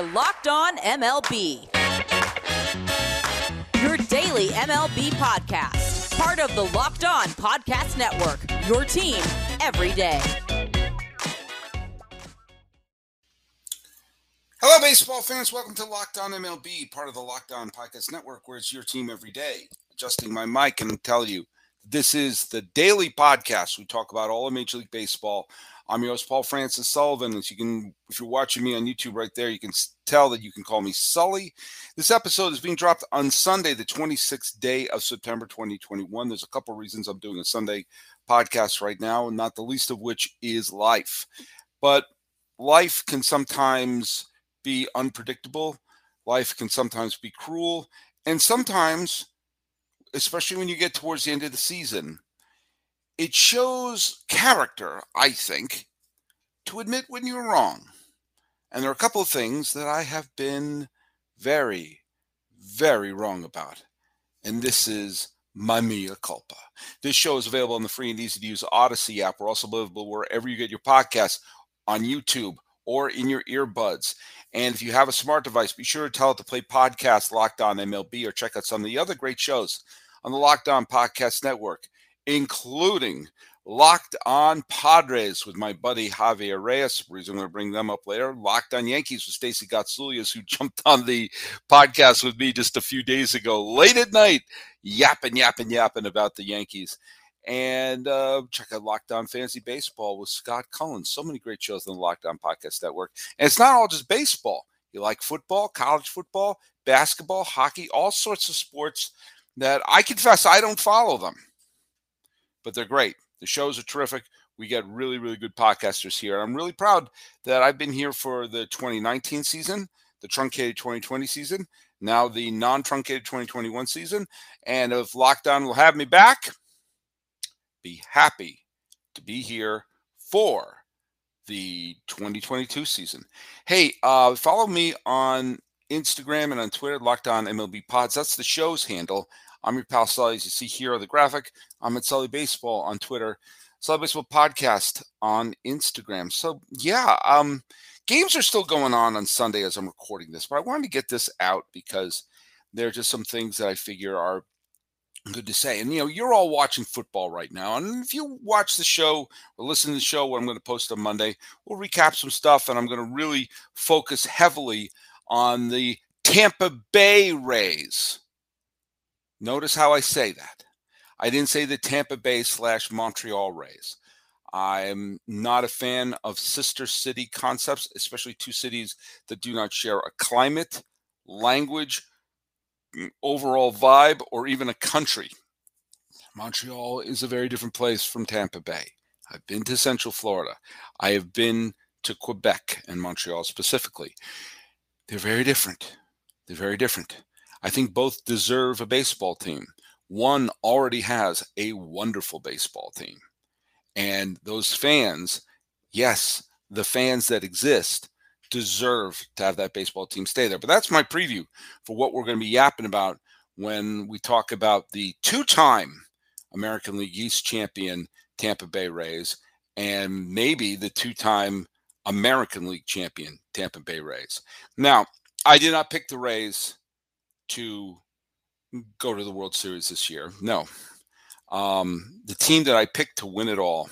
are Locked On MLB, your daily MLB podcast. Part of the Locked On Podcast Network, your team every day. Hello, baseball fans. Welcome to Locked On MLB, part of the Locked On Podcast Network, where it's your team every day. Adjusting my mic and tell you, this is the daily podcast. We talk about all of Major League Baseball. I'm your host, Paul Francis Sullivan. If you're watching me on YouTube right there, you can tell that you can call me Sully. This episode is being dropped on Sunday, the 26th day of September 2021. There's a couple reasons I'm doing a Sunday podcast right now, and not the least of which is life. But life can sometimes be unpredictable. Life can sometimes be cruel. And sometimes, especially when you get towards the end of the season, it shows character, I think, to admit when you're wrong. And there are a couple of things that I have been very, very wrong about. And this is my mea culpa. This show is available on the free and easy-to-use Odyssey app. We're also available wherever you get your podcasts, on YouTube or in your earbuds. And if you have a smart device, be sure to tell it to play podcast Locked On MLB or check out some of the other great shows on the Locked On Podcast Network, including Locked On Padres with my buddy Javier Reyes. Reason I'm going to bring them up later. Locked On Yankees with Stacey Gotsulias, who jumped on the podcast with me just a few days ago, late at night, yapping about the Yankees. And check out Locked On Fantasy Baseball with Scott Cullen. So many great shows on the Locked On Podcast Network. And it's not all just baseball. You like football, college football, basketball, hockey, all sorts of sports that I confess I don't follow them. But they're great. The shows are terrific. We get really, really good podcasters here. I'm really proud that I've been here for the 2019 season, the truncated 2020 season, now the non-truncated 2021 season. And if Locked On will have me back, be happy to be here for the 2022 season. Hey, follow me on Instagram and on Twitter, Locked On MLB Pods. That's the show's handle. I'm your pal Sully, as you see here on the graphic. I'm at Sully Baseball on Twitter, Sully Baseball Podcast on Instagram. So, yeah, games are still going on Sunday as I'm recording this, but I wanted to get this out because there are just some things that I figure are good to say. And, you're all watching football right now. And if you watch the show or listen to the show, what I'm going to post on Monday, we'll recap some stuff. And I'm going to really focus heavily on the Tampa Bay Rays. Notice how I say that. I didn't say the Tampa Bay / Montreal Rays. I'm not a fan of sister city concepts, especially two cities that do not share a climate, language, overall vibe, or even a country. Montreal is a very different place from Tampa Bay. I've been to Central Florida. I have been to Quebec and Montreal specifically. They're very different. They're very different. I think both deserve a baseball team. One already has a wonderful baseball team. And those fans, yes, the fans that exist, deserve to have that baseball team stay there. But that's my preview for what we're going to be yapping about when we talk about the two-time American League East champion Tampa Bay Rays and maybe the two-time American League champion Tampa Bay Rays. Now, I did not pick the Rays to go to the World Series this year. No. The team that I picked to win it all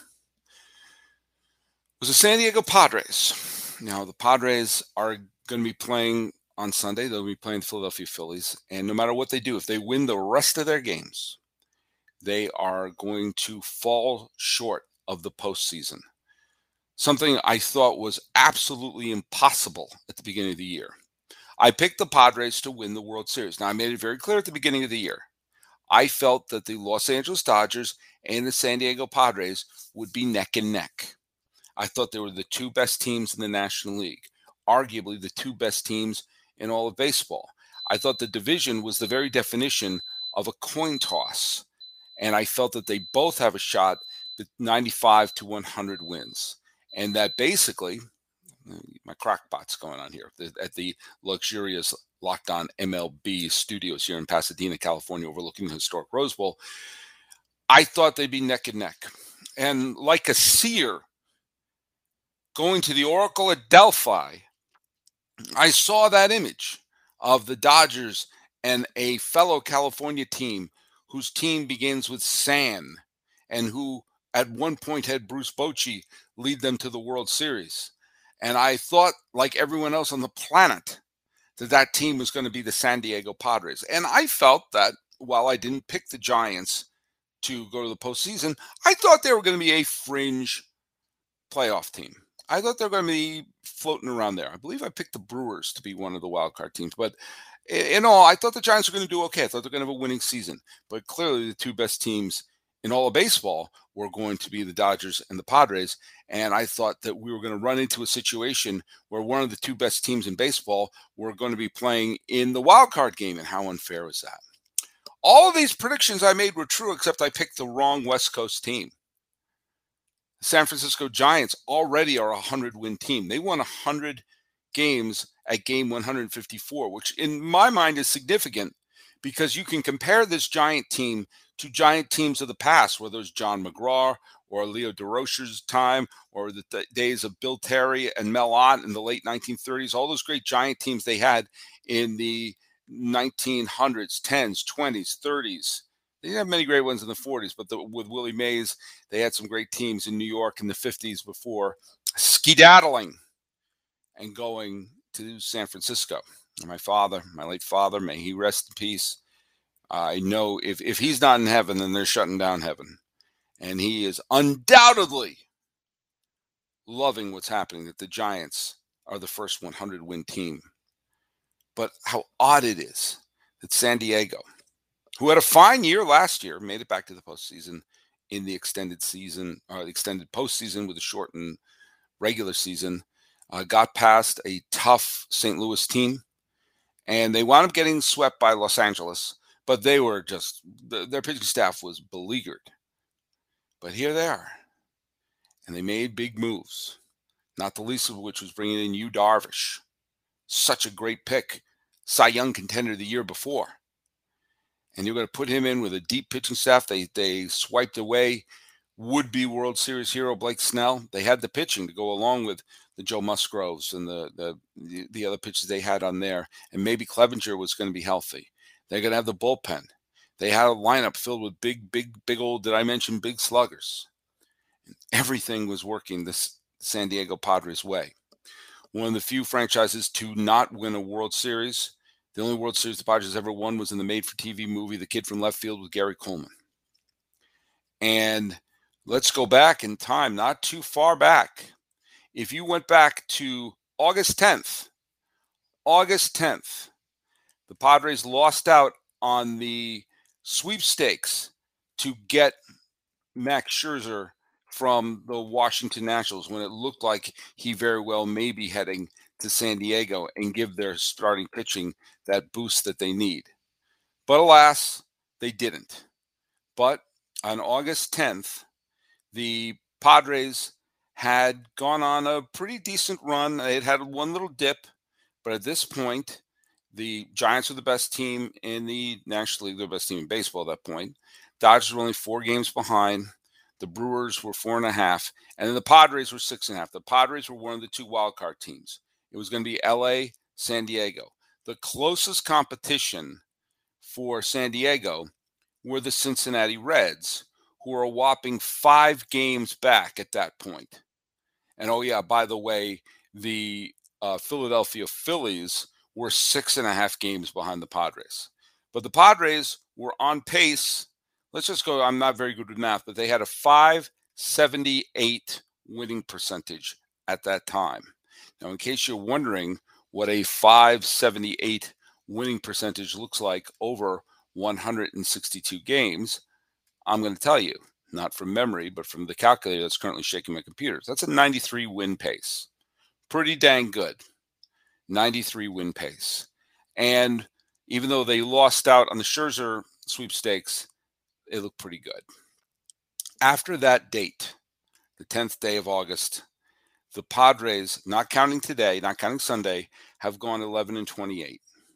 was the San Diego Padres. Now, the Padres are going to be playing on Sunday. They'll be playing the Philadelphia Phillies. And no matter what they do, if they win the rest of their games, they are going to fall short of the postseason. Something I thought was absolutely impossible at the beginning of the year. I picked the Padres to win the World Series. Now, I made it very clear at the beginning of the year. I felt that the Los Angeles Dodgers and the San Diego Padres would be neck and neck. I thought they were the two best teams in the National League, arguably the two best teams in all of baseball. I thought the division was the very definition of a coin toss, and I felt that they both have a shot at 95 to 100 wins, and that basically, my crockpot's going on here, at the luxurious Locked On MLB studios here in Pasadena, California, overlooking the historic Rose Bowl, I thought they'd be neck and neck. And like a seer going to the Oracle at Delphi, I saw that image of the Dodgers and a fellow California team whose team begins with San and who at one point had Bruce Bochy lead them to the World Series. And I thought, like everyone else on the planet, that team was going to be the San Diego Padres. And I felt that while I didn't pick the Giants to go to the postseason, I thought they were going to be a fringe playoff team. I thought they were going to be floating around there. I believe I picked the Brewers to be one of the wild card teams. But in all, I thought the Giants were going to do okay. I thought they were going to have a winning season. But clearly the two best teams in all of baseball were going to be the Dodgers and the Padres. And I thought that we were going to run into a situation where one of the two best teams in baseball were going to be playing in the wild card game. And how unfair was that? All of these predictions I made were true, except I picked the wrong West Coast team. The San Francisco Giants already are a 100-win team. They won 100 games at game 154, which in my mind is significant because you can compare this Giant team to Giant teams of the past, whether it's John McGraw or Leo DeRocher's time or the days of Bill Terry and Mel Ott in the late 1930s, all those great Giant teams they had in the 1900s, 10s, 20s, 30s. They didn't have many great ones in the 40s, but with Willie Mays, they had some great teams in New York in the 50s before skedaddling and going to San Francisco. And my father, my late father, may he rest in peace. I know if he's not in heaven, then they're shutting down heaven. And he is undoubtedly loving what's happening, that the Giants are the first 100-win team. But how odd it is that San Diego, who had a fine year last year, made it back to the postseason in the extended season, or the extended postseason with a shortened regular season, got past a tough St. Louis team, and they wound up getting swept by Los Angeles, but they were just, their pitching staff was beleaguered. But here they are, and they made big moves, not the least of which was bringing in Yu Darvish, such a great pick, Cy Young contender the year before. And you're going to put him in with a deep pitching staff. They swiped away would-be World Series hero Blake Snell. They had the pitching to go along with the Joe Musgroves and the other pitchers they had on there. And maybe Clevenger was going to be healthy. They're going to have the bullpen. They had a lineup filled with big old, did I mention, big sluggers. And everything was working this San Diego Padres way. One of the few franchises to not win a World Series. The only World Series the Padres ever won was in the made-for-TV movie, The Kid from Left Field with Gary Coleman. And let's go back in time, not too far back. If you went back to August 10th, the Padres lost out on the sweepstakes to get Max Scherzer from the Washington Nationals when it looked like he very well may be heading to San Diego and give their starting pitching that boost that they need. But alas, they didn't. But on August 10th, the Padres had gone on a pretty decent run. They had had one little dip, but at this point, the Giants were the best team in the National League, the best team in baseball at that point. Dodgers were only 4 games behind. The Brewers were 4.5, and then the Padres were 6.5. The Padres were one of the 2 wildcard teams. It was going to be LA, San Diego. The closest competition for San Diego were the Cincinnati Reds, who were a whopping 5 games back at that point. And oh yeah, by the way, the Philadelphia Phillies were 6.5 games behind the Padres. But the Padres were on pace. Let's just go, I'm not very good with math, but they had a .578 winning percentage at that time. Now, in case you're wondering what a .578 winning percentage looks like over 162 games, I'm going to tell you, not from memory, but from the calculator that's currently shaking my computers. That's a 93 win pace. Pretty dang good. 93 win pace. And even though they lost out on the Scherzer sweepstakes, it looked pretty good. After that date, the 10th day of August, the Padres, not counting today, not counting Sunday, have gone 11-28.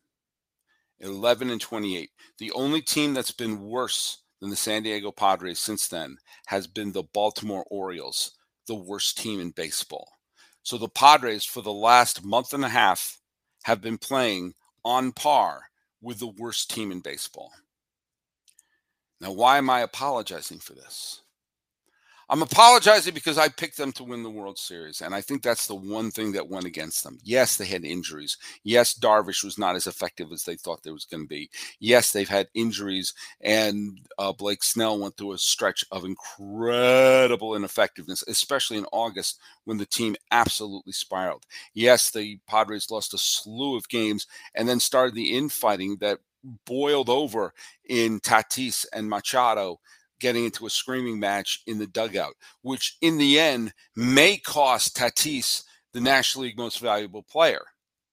11-28. The only team that's been worse than the San Diego Padres since then has been the Baltimore Orioles, the worst team in baseball. So the Padres, for the last month and a half, have been playing on par with the worst team in baseball. Now, why am I apologizing for this? I'm apologizing because I picked them to win the World Series, and I think that's the one thing that went against them. Yes, they had injuries. Yes, Darvish was not as effective as they thought they was going to be. Yes, they've had injuries, and Blake Snell went through a stretch of incredible ineffectiveness, especially in August when the team absolutely spiraled. Yes, the Padres lost a slew of games and then started the infighting that boiled over in Tatis and Machado, getting into a screaming match in the dugout, which in the end may cost Tatis the National League Most Valuable Player.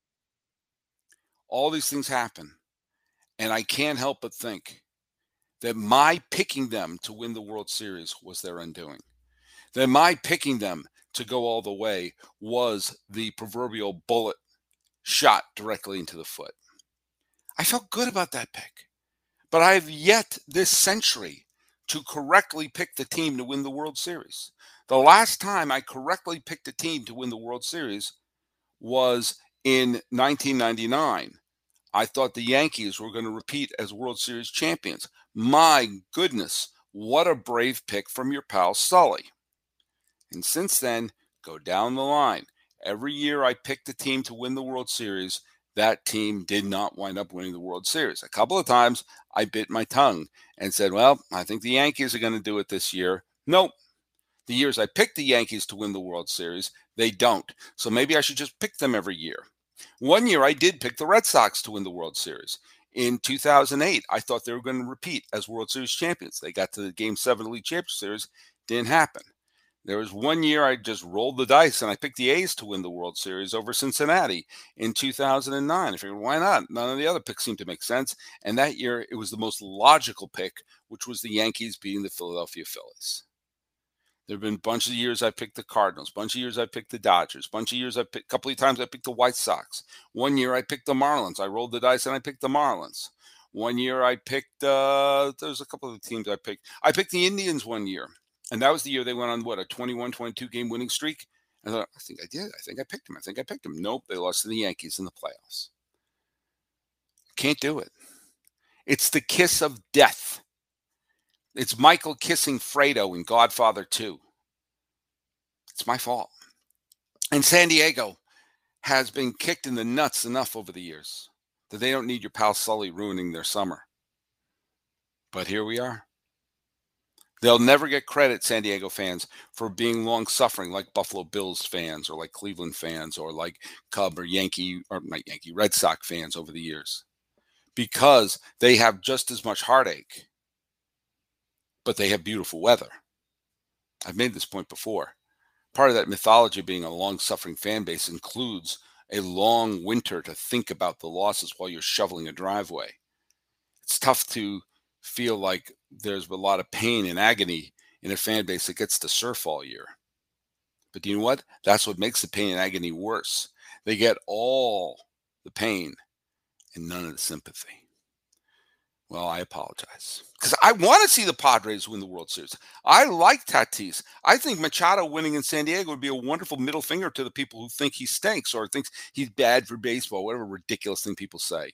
All these things happen, and I can't help but think that my picking them to win the World Series was their undoing. That my picking them to go all the way was the proverbial bullet shot directly into the foot. I felt good about that pick, but I have yet this century to correctly pick the team to win the World Series. The last time I correctly picked a team to win the World Series was in 1999. I thought the Yankees were going to repeat as World Series champions. My goodness, what a brave pick from your pal Sully. And since then, go down the line. Every year I picked a team to win the World Series, that team did not wind up winning the World Series. A couple of times I bit my tongue and said, well, I think the Yankees are going to do it this year. Nope. The years I picked the Yankees to win the World Series, they don't. So maybe I should just pick them every year. One year I did pick the Red Sox to win the World Series. In 2008, I thought they were going to repeat as World Series champions. They got to the Game 7 of the League Championship Series. Didn't happen. There was one year I just rolled the dice and I picked the A's to win the World Series over Cincinnati in 2009. I figured, why not? None of the other picks seemed to make sense. And that year, it was the most logical pick, which was the Yankees beating the Philadelphia Phillies. There have been a bunch of years I picked the Cardinals, a bunch of years I picked the Dodgers, a bunch of years a couple of times I picked the White Sox. One year I picked the Marlins. I rolled the dice and I picked the Marlins. One year I picked, there's a couple of teams I picked. I picked the Indians one year. And that was the year they went on, a 21-22 game winning streak? I thought, I think I did. I think I picked them. Nope, they lost to the Yankees in the playoffs. Can't do it. It's the kiss of death. It's Michael kissing Fredo in Godfather 2. It's my fault. And San Diego has been kicked in the nuts enough over the years that they don't need your pal Sully ruining their summer. But here we are. They'll never get credit, San Diego fans, for being long-suffering like Buffalo Bills fans or like Cleveland fans or like Cub or Red Sox fans over the years, because they have just as much heartache, but they have beautiful weather. I've made this point before. Part of that mythology of being a long-suffering fan base includes a long winter to think about the losses while you're shoveling a driveway. It's tough to feel like there's a lot of pain and agony in a fan base that gets to surf all year. But you know what? That's what makes the pain and agony worse. They get all the pain and none of the sympathy. Well, I apologize, because I want to see the Padres win the World Series. I like Tatis. I think Machado winning in San Diego would be a wonderful middle finger to the people who think he stinks or thinks he's bad for baseball, whatever ridiculous thing people say.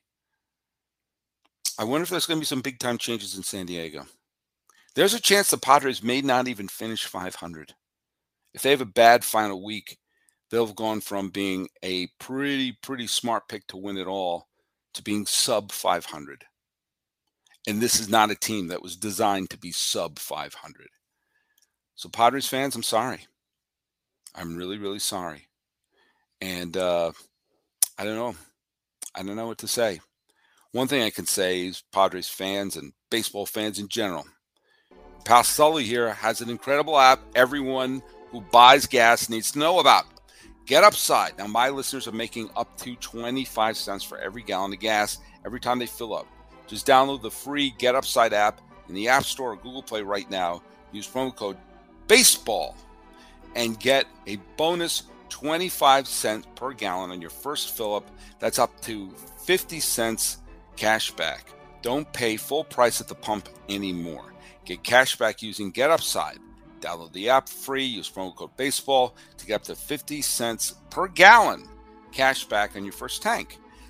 I wonder if there's going to be some big-time changes in San Diego. There's a chance the Padres may not even finish 500. If they have a bad final week, they'll have gone from being a pretty smart pick to win it all to being sub 500. And this is not a team that was designed to be sub 500. So Padres fans, I'm sorry. I'm really sorry. And I don't know. I don't know what to say. One thing I can say is Padres fans and baseball fans in general, Pal Sully here has an incredible app everyone who buys gas needs to know about. Get Upside. Now, my listeners are making up to 25 cents for every gallon of gas every time they fill up. Just download the free Get Upside app in the App Store or Google Play right now. Use promo code BASEBALL and get a bonus 25 cents per gallon on your first fill-up. That's up to 50 cents cash back. Don't pay full price at the pump anymore. Get cash back using Get Upside. Download the app free. Use promo code BASEBALL to get up to 50 cents per gallon cash back on your first tank.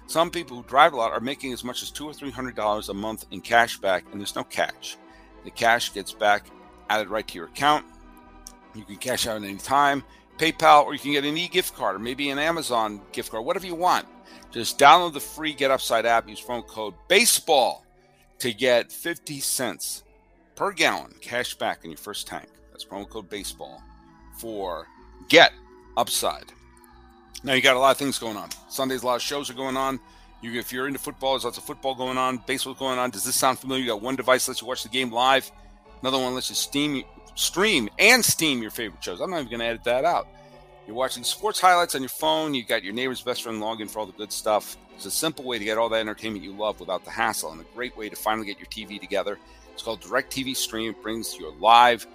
Some people who drive a lot are making as much as $200 or $300 a month in cash back, and there's no catch. The cash gets back added right to your account. You can cash out at any time, PayPal, or you can get an e-gift card or maybe an Amazon gift card, whatever you want. Just download the free Get Upside app. Use promo code BASEBALL to get 50 cents per gallon cash back in your first tank. That's promo code BASEBALL for Get Upside. Now, you got a lot of things going on. Sundays, a lot of shows are going on. If you're into football, there's lots of football going on, baseball going on. Does this sound familiar? You got one device that lets you watch the game live. Another one lets you stream and steam your favorite shows. I'm not even going to edit that out. You're watching sports highlights on your phone. You got your neighbor's best friend login for all the good stuff. It's a simple way to get all that entertainment you love without the hassle, and a great way to finally get your TV together. It's called DirecTV Stream. It brings your live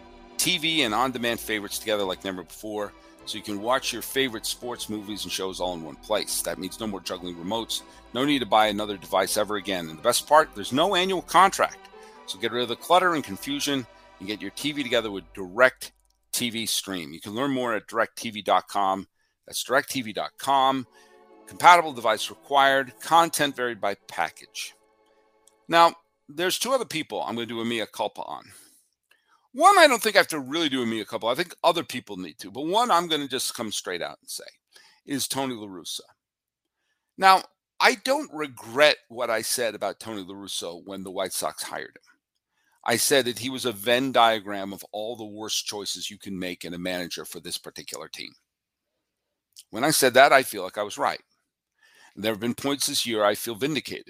TV and on-demand favorites together like never before, so you can watch your favorite sports, movies, and shows all in one place. That means no more juggling remotes. No need to buy another device ever again. And the best part, there's no annual contract. So get rid of the clutter and confusion and get your TV together with DirecTV Stream. You can learn more at DirecTV.com. That's DirecTV.com. Compatible device required. Content varied by package. Now, there's two other people I'm going to do a mea culpa on. One, I don't think I have to really do a mea culpa. I think other people need to. But one, I'm going to just come straight out and say, is Tony La Russa. Now, I don't regret what I said about Tony La Russa when the White Sox hired him. I said that he was a Venn diagram of all the worst choices you can make in a manager for this particular team. When I said that, I feel like I was right. There have been points this year I feel vindicated.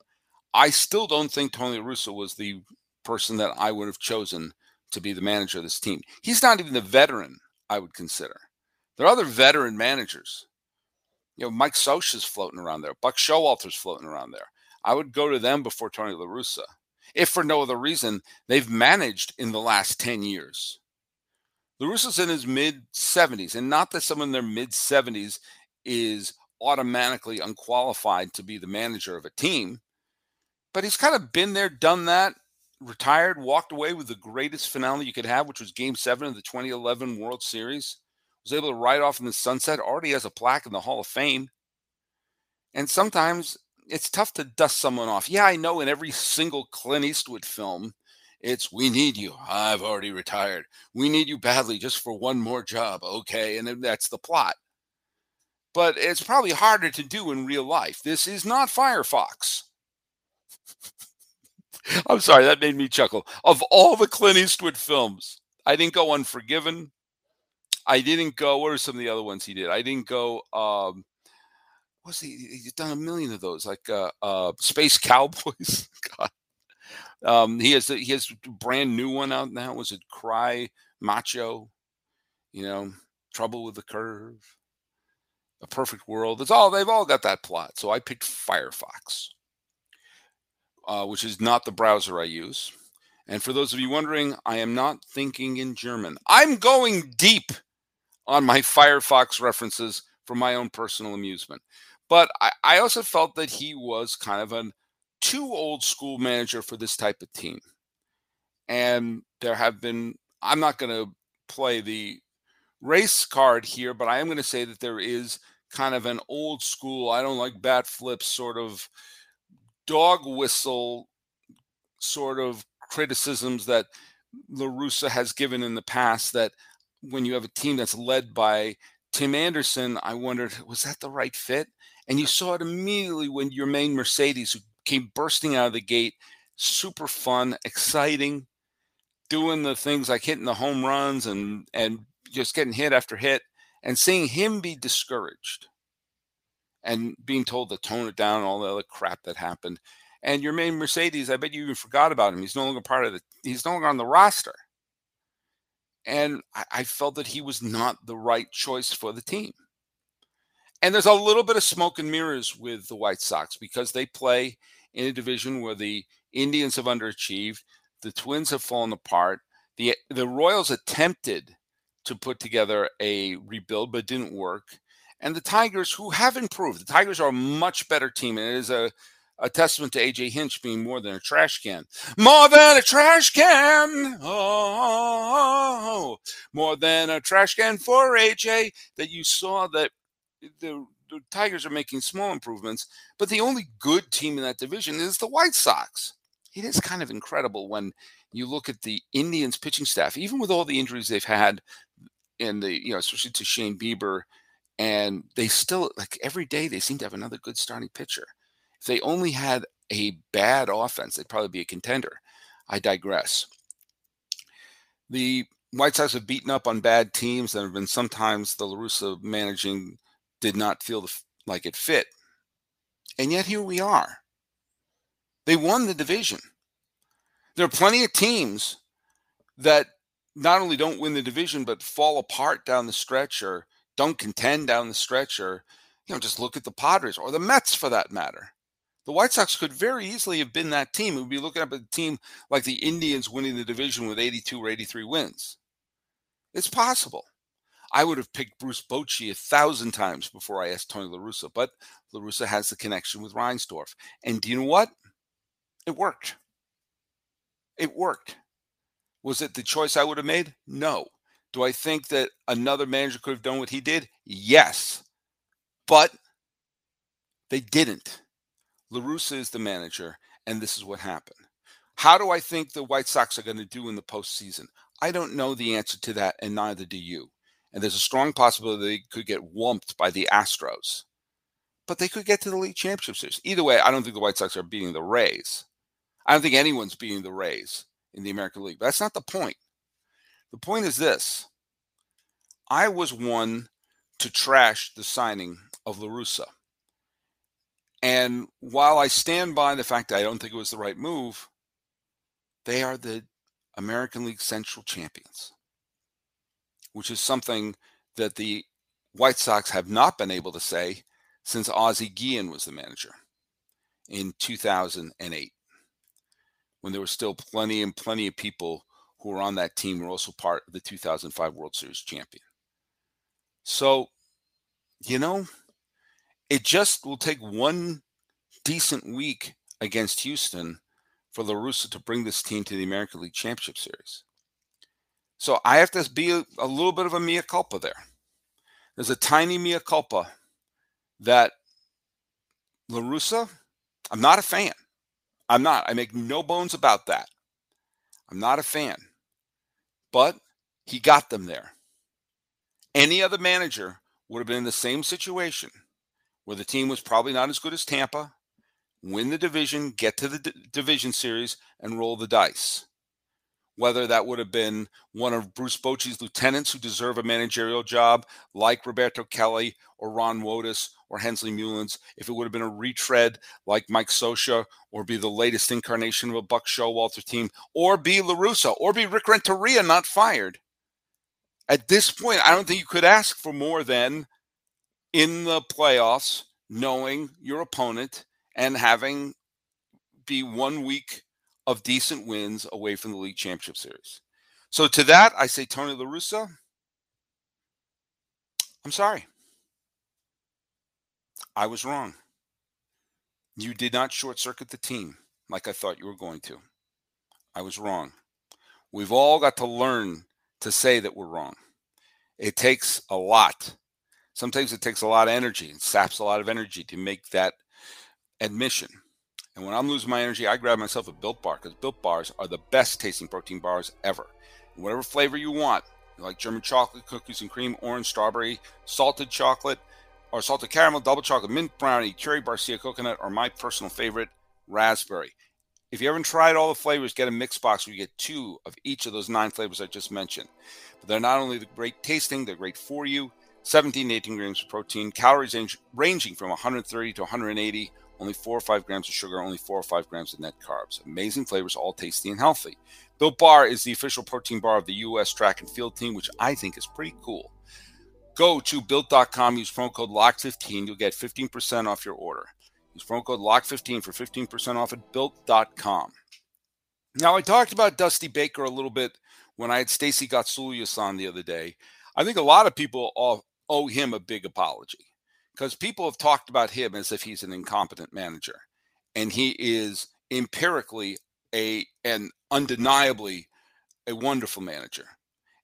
I still don't think Tony La Russa was the person that I would have chosen to be the manager of this team. He's not even the veteran I would consider. There are other veteran managers. Mike Scioscia's floating around there. Buck Showalter's floating around there. I would go to them before Tony La Russa. If for no other reason, they've managed in the last 10 years. La Russa's in his mid-70s, and not that someone in their mid-70s is automatically unqualified to be the manager of a team, but he's kind of been there, done that, retired, walked away with the greatest finale you could have, which was Game 7 of the 2011 World Series. Was able to ride off in the sunset, already has a plaque in the Hall of Fame. And sometimes it's tough to dust someone off. Yeah, I know in every single Clint Eastwood film, it's, we need you. I've already retired. We need you badly just for one more job. Okay, and then that's the plot. But it's probably harder to do in real life. This is not Firefox. I'm sorry, that made me chuckle. Of all the Clint Eastwood films, I didn't go Unforgiven. I didn't go, what are some of the other ones he did? I didn't go, he's done a million of those, like Space Cowboys. God. He has a brand new one out now. Was it Cry Macho? Trouble with the Curve, A Perfect World. They've all got that plot. So I picked Firefox, which is not the browser I use. And for those of you wondering, I am not thinking in German. I'm going deep on my Firefox references for my own personal amusement. But I also felt that he was kind of a too old school manager for this type of team. And there have been, I'm not going to play the race card here, but I am going to say that there is kind of an old school, I don't like bat flips, sort of dog whistle sort of criticisms that La Russa has given in the past, that when you have a team that's led by Tim Anderson, I wondered, was that the right fit? And you saw it immediately when Yermain Mercedes, who came bursting out of the gate, super fun, exciting, doing the things like hitting the home runs and just getting hit after hit, and seeing him be discouraged and being told to tone it down and all the other crap that happened. And Yermain Mercedes, I bet you even forgot about him. He's no longer he's no longer on the roster. And I felt that he was not the right choice for the team. And there's a little bit of smoke and mirrors with the White Sox because they play in a division where the Indians have underachieved. The Twins have fallen apart. The Royals attempted to put together a rebuild, but didn't work. And the Tigers, who have improved. The Tigers are a much better team, and it is a testament to A.J. Hinch being more than a trash can. More than a trash can. Oh, more than a trash can for A.J. That you saw that the the Tigers are making small improvements, but the only good team in that division is the White Sox. It is kind of incredible when you look at the Indians pitching staff, even with all the injuries they've had, and especially to Shane Bieber, and they still, like, every day they seem to have another good starting pitcher. If they only had a bad offense, they'd probably be a contender. I digress. The White Sox have beaten up on bad teams. There have been sometimes the La Russa managing did not feel like it fit. And yet here we are. They won the division. There are plenty of teams that not only don't win the division, but fall apart down the stretch or don't contend down the stretch, or, just look at the Padres or the Mets for that matter. The White Sox could very easily have been that team. We'd be looking at a team like the Indians winning the division with 82 or 83 wins. It's possible. I would have picked Bruce Bochy 1,000 times before I asked Tony La Russa, but La Russa has the connection with Reinsdorf. And do you know what? It worked. It worked. Was it the choice I would have made? No. Do I think that another manager could have done what he did? Yes. But they didn't. La Russa is the manager, and this is what happened. How do I think the White Sox are going to do in the postseason? I don't know the answer to that, and neither do you. And there's a strong possibility they could get whumped by the Astros. But they could get to the League Championship Series. Either way, I don't think the White Sox are beating the Rays. I don't think anyone's beating the Rays in the American League. But that's not the point. The point is this. I was one to trash the signing of La Russa. And while I stand by the fact that I don't think it was the right move, they are the American League Central champions, which is something that the White Sox have not been able to say since Ozzie Guillen was the manager in 2008, when there were still plenty of people who were on that team who were also part of the 2005 World Series champion. So, it just will take one decent week against Houston for La Russa to bring this team to the American League Championship Series. So I have to be a little bit of a mea culpa there. There's a tiny mea culpa that La Russa, I'm not a fan. I'm not. I make no bones about that. I'm not a fan. But he got them there. Any other manager would have been in the same situation, where the team was probably not as good as Tampa, win the division, get to the division series, and roll the dice. Whether that would have been one of Bruce Bochy's lieutenants who deserve a managerial job, like Roberto Kelly or Ron Wotus or Hensley Mullins, if it would have been a retread like Mike Scioscia, or be the latest incarnation of a Buck Showalter team, or be La Russa, or be Rick Renteria not fired. At this point, I don't think you could ask for more than in the playoffs, knowing your opponent and having be 1 week of decent wins away from the League Championship Series. So to that, I say, Tony La Russa, I'm sorry. I was wrong. You did not short-circuit the team like I thought you were going to. I was wrong. We've all got to learn to say that we're wrong. It takes a lot. Sometimes it takes a lot of energy. It saps a lot of energy to make that admission. And when I'm losing my energy, I grab myself a Built Bar, because Built Bars are the best tasting protein bars ever. And whatever flavor you want, like German chocolate, cookies and cream, orange, strawberry, salted chocolate, or salted caramel, double chocolate, mint brownie, cherry barcia coconut, or my personal favorite, raspberry. If you haven't tried all the flavors, get a mix box where you get 2 of each of those 9 flavors I just mentioned. But they're not only great tasting, they're great for you. 17 to 18 grams of protein, calories ranging from 130 to 180, only 4 or 5 grams of sugar, only 4 or 5 grams of net carbs. Amazing flavors, all tasty and healthy. Built Bar is the official protein bar of the U.S. track and field team, which I think is pretty cool. Go to Built.com, use promo code LOCK15. You'll get 15% off your order. Use promo code LOCK15 for 15% off at Built.com. Now, I talked about Dusty Baker a little bit when I had Stacey Gotsulias on the other day. I think a lot of people owe him a big apology, because people have talked about him as if he's an incompetent manager. And he is empirically and undeniably a wonderful manager.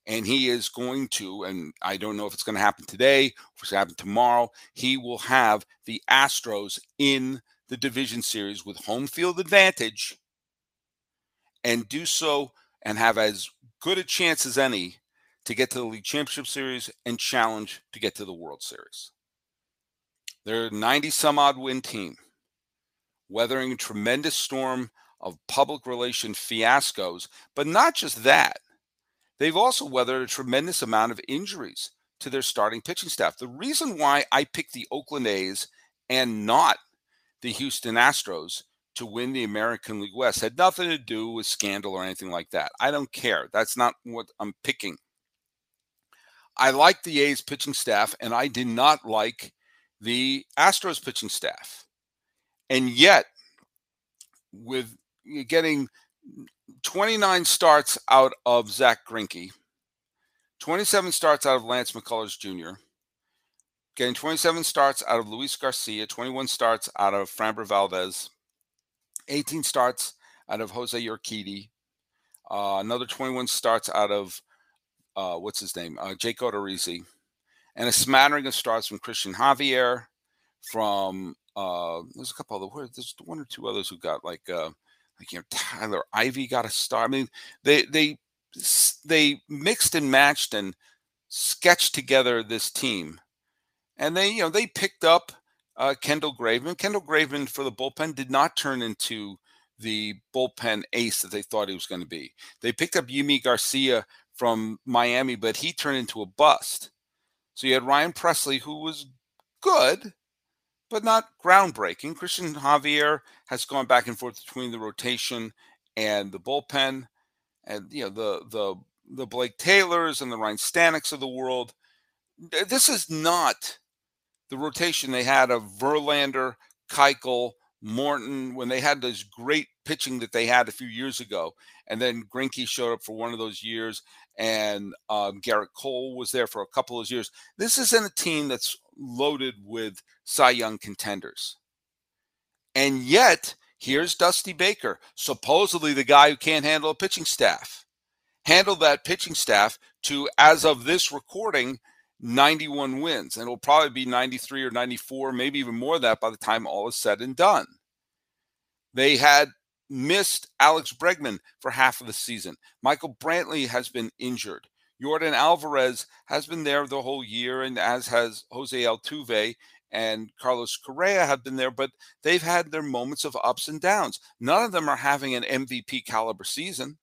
And he is going to, and I don't know if it's going to happen today, if it's going to happen tomorrow, he will have the Astros in the division series with home field advantage and do so and have as good a chance as any to get to the League Championship Series and challenge to get to the World Series. They're a 90-some-odd win team, weathering a tremendous storm of public relation fiascos. But not just that. They've also weathered a tremendous amount of injuries to their starting pitching staff. The reason why I picked the Oakland A's and not the Houston Astros to win the American League West had nothing to do with scandal or anything like that. I don't care. That's not what I'm picking. I like the A's pitching staff, and I did not like the Astros pitching staff. And yet, with getting 29 starts out of Zach Greinke, 27 starts out of Lance McCullers Jr., getting 27 starts out of Luis Garcia, 21 starts out of Framber Valdez, 18 starts out of Jose Urquidy, another 21 starts out of, Jake Odorizzi, and a smattering of starts from Christian Javier, from, there's a couple other, there's one or two others who got Tyler Ivey got a start. I mean, they mixed and matched and sketched together this team, and they picked up Kendall Graveman. Kendall Graveman for the bullpen did not turn into the bullpen ace that they thought he was going to be. They picked up Yimi Garcia from Miami, but he turned into a bust. So you had Ryan Presley, who was good, but not groundbreaking. Christian Javier has gone back and forth between the rotation and the bullpen, and the Blake Taylors and the Ryan Staneks of the world. This is not the rotation they had of Verlander, Keuchel, Morton, when they had this great pitching that they had a few years ago. And then Greinke showed up for one of those years, and Garrett Cole was there for a couple of years. This isn't a team that's loaded with Cy Young contenders. And yet, here's Dusty Baker, supposedly the guy who can't handle a pitching staff. Handled that pitching staff to, as of this recording, 91 wins. And it'll probably be 93 or 94, maybe even more than that by the time all is said and done. They had missed Alex Bregman for half of the season. Michael Brantley has been injured. Yordan Alvarez has been there the whole year, and as has Jose Altuve and Carlos Correa have been there, but they've had their moments of ups and downs. None of them are having an MVP caliber season,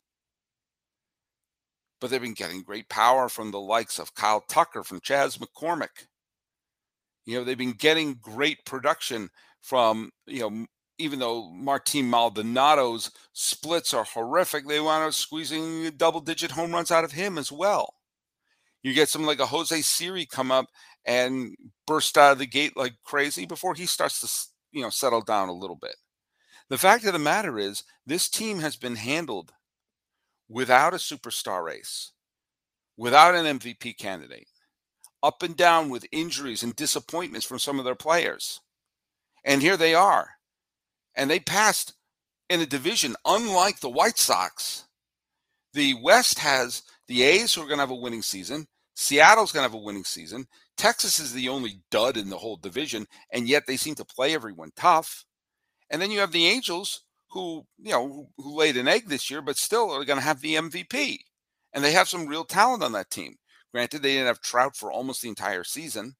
but they've been getting great power from the likes of Kyle Tucker, from Chas McCormick. They've been getting great production from, even though Martin Maldonado's splits are horrific, they wound up squeezing double-digit home runs out of him as well. You get someone like a Jose Siri come up and burst out of the gate like crazy before he starts to, settle down a little bit. The fact of the matter is, this team has been handled without a superstar ace, without an MVP candidate, up and down with injuries and disappointments from some of their players. And here they are. And they passed in a division unlike the White Sox. The West has the A's, who are going to have a winning season. Seattle's going to have a winning season. Texas is the only dud in the whole division, and yet they seem to play everyone tough. And then you have the Angels, who laid an egg this year, but still are going to have the MVP. And they have some real talent on that team. Granted, they didn't have Trout for almost the entire season.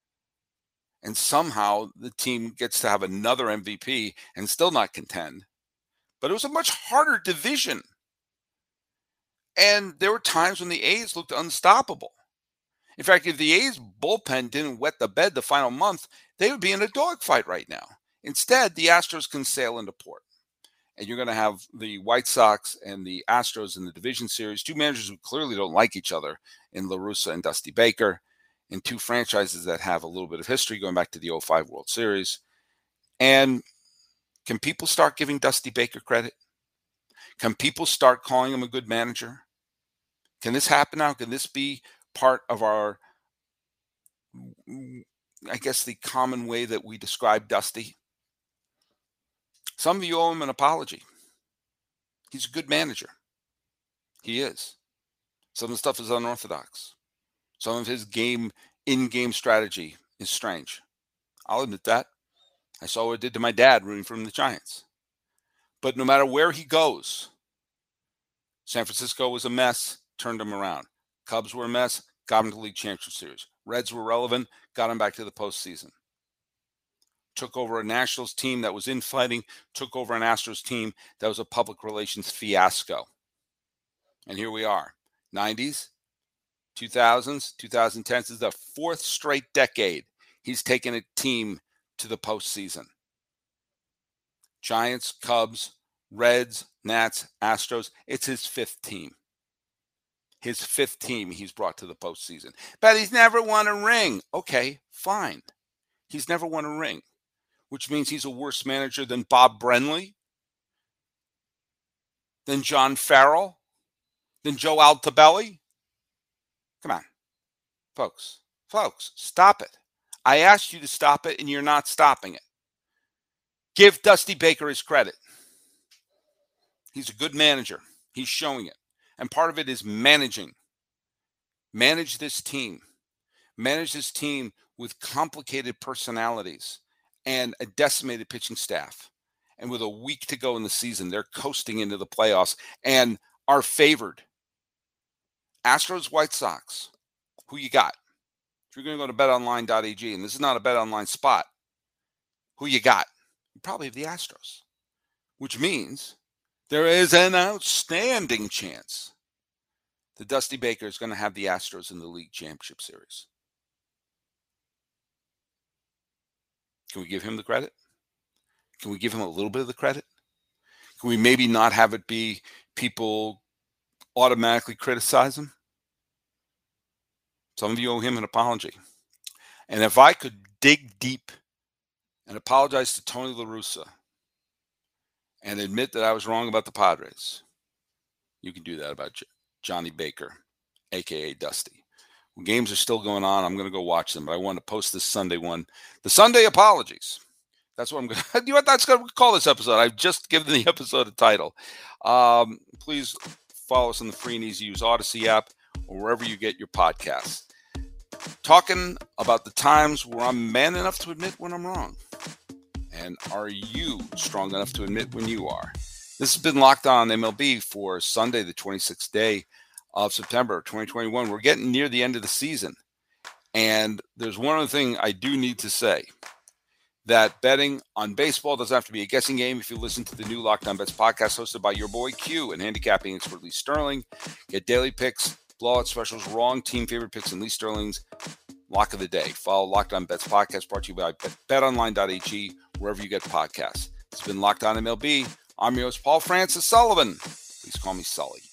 And somehow the team gets to have another MVP and still not contend. But it was a much harder division. And there were times when the A's looked unstoppable. In fact, if the A's bullpen didn't wet the bed the final month, they would be in a dogfight right now. Instead, the Astros can sail into port. And you're going to have the White Sox and the Astros in the division series, two managers who clearly don't like each other in La Russa and Dusty Baker, and two franchises that have a little bit of history going back to the 2005 World Series. And can people start giving Dusty Baker credit? Can people start calling him a good manager? Can this happen now? Can this be part of our, the common way that we describe Dusty? Some of you owe him an apology. He's a good manager. He is. Some of the stuff is unorthodox. Some of his in-game strategy is strange. I'll admit that. I saw what it did to my dad rooting for the Giants. But no matter where he goes, San Francisco was a mess, turned him around. Cubs were a mess, got him to the League Championship Series. Reds were relevant, got him back to the postseason. Took over a Nationals team that was infighting, took over an Astros team that was a public relations fiasco. And here we are. 90s, 2000s, 2010s. This is the fourth straight decade he's taken a team to the postseason. Giants, Cubs, Reds, Nats, Astros. It's his fifth team. His fifth team he's brought to the postseason. But he's never won a ring. Okay, fine. He's never won a ring, which means he's a worse manager than Bob Brenly, than John Farrell, than Joe Altobelli. Come on, folks, stop it. I asked you to stop it, and you're not stopping it. Give Dusty Baker his credit. He's a good manager. He's showing it. And part of it is managing. Manage this team. Manage this team with complicated personalities and a decimated pitching staff. And with a week to go in the season, they're coasting into the playoffs and are favored. Astros, White Sox. Who you got? If you're going to go to betonline.ag, and this is not a BetOnline spot, who you got? You probably have the Astros, which means there is an outstanding chance that Dusty Baker is going to have the Astros in the League Championship Series. Can we give him the credit? Can we give him a little bit of the credit? Can we maybe not have it be people automatically criticize him? Some of you owe him an apology. And if I could dig deep and apologize to Tony La Russa and admit that I was wrong about the Padres, you can do that about Johnny Baker, a.k.a. Dusty. When games are still going on, I'm going to go watch them, but I want to post this Sunday one. The Sunday apologies. That's what I'm going to, that's going to call this episode. I've just given the episode a title. Please follow us on the free and easy use Odyssey app or wherever you get your podcasts. Talking about the times where I'm man enough to admit when I'm wrong. And are you strong enough to admit when you are? This has been Locked On MLB for Sunday, the 26th day of September 2021. We're getting near the end of the season. And there's one other thing I do need to say. That betting on baseball doesn't have to be a guessing game. If you listen to the new Locked On Bets podcast hosted by your boy Q and handicapping expert Lee Sterling, get daily picks, blowout specials, wrong team favorite picks, and Lee Sterling's lock of the day. Follow Locked On Bets podcast brought to you by betonline.ag, wherever you get podcasts. It's been Locked On MLB. I'm your host, Paul Francis Sullivan. Please call me Sully.